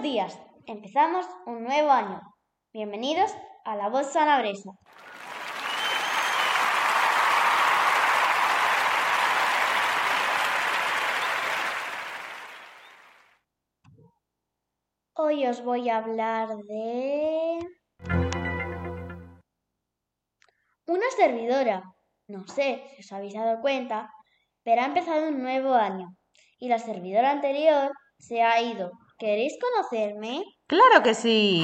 días, empezamos un nuevo año. Bienvenidos a La Voz Sanabresa. Hoy os voy a hablar de una servidora. No sé si os habéis dado cuenta, pero ha empezado un nuevo año y la servidora anterior se ha ido. ¿Queréis conocerme? ¡Claro que sí!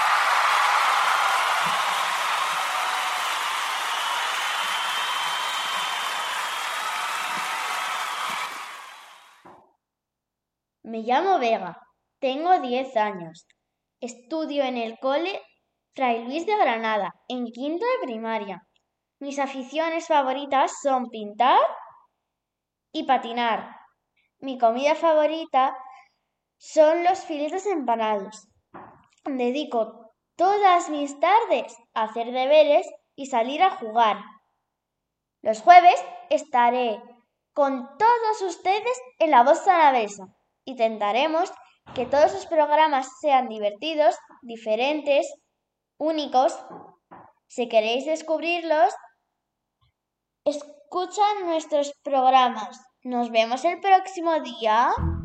Me llamo Vega, tengo 10 años. Estudio en el cole Fray Luis de Granada, en quinto de primaria. Mis aficiones favoritas son pintar y patinar. Mi comida favorita son los filetes empanados. Dedico todas mis tardes a hacer deberes y salir a jugar. Los jueves estaré con todos ustedes en La Voz Sanabresa. Intentaremos que todos los programas sean divertidos, diferentes, únicos. Si queréis descubrirlos, escucha nuestros programas. Nos vemos el próximo día.